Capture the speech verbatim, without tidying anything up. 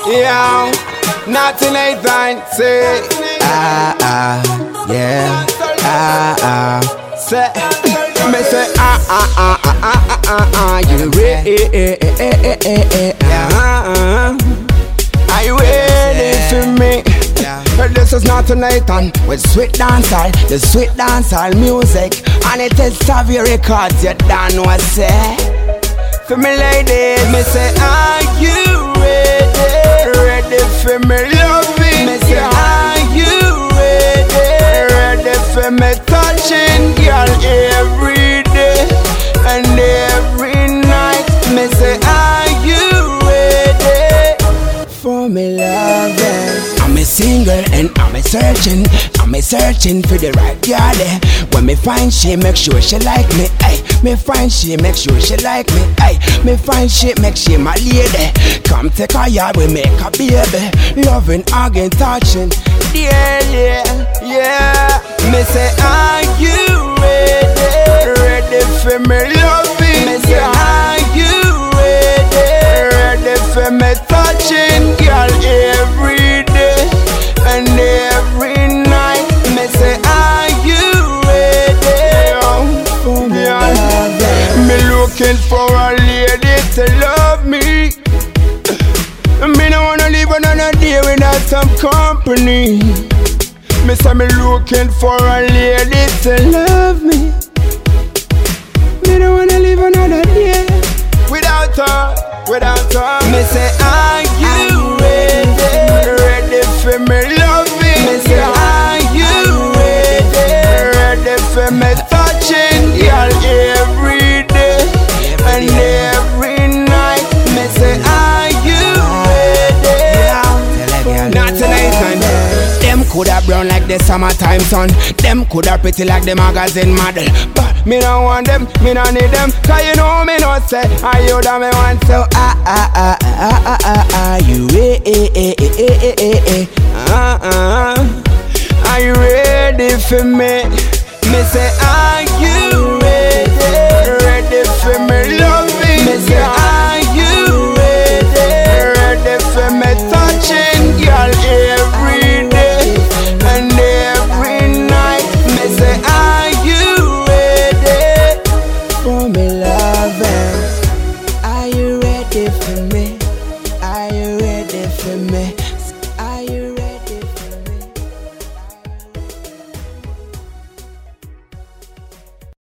Yeah, not tonight, fine. Say, ah, ah, yeah, ah, ah. Say, me say, ah, ah, ah, ah, ah, ah, ah, you ready? Are you ready for me? But this is not tonight on with sweet dancehall, the sweet dancehall music, and it is Savvy Records. You don't know what I say. For me ladies, me say, are you ready? Ready for me loving? Me say, are you ready? Ready for me touching, girl, every day and every night? Me say, are you ready for me loving? I'm a single and I'm a searching, I'm a searching for the right girl. Eh. When me find she, make sure she like me. Ay, me find she, make sure she like me. Ay, me find she, make she my lady. Come take her yard, we make a baby. Loving, hugging, touching, daily, yeah. Me say, are you ready? Ready for me loving? Me say, are you ready? Ready for me touching, girl, every day and every night? Me say, are you ready for me? Me looking for a lady to love me. Me no wanna live another day without some company. Me say me looking for a lady to love me. Me no wanna live another day without her, without her. Me say, are you ready? Ready for me loving? Me say, are you ready? Ready for me touching, girl, every day and every night? Me say, are you ready? Not tonight, man. Them coulda brown like the summertime sun. Them coulda pretty like the magazine model. But me don't want them, me don't need them. Cause you know me not say, are you that me want? So ah ah ah ah ah ah ah, you eh eh eh eh eh eh eh ah ah. Are you ready for me? Me say, are you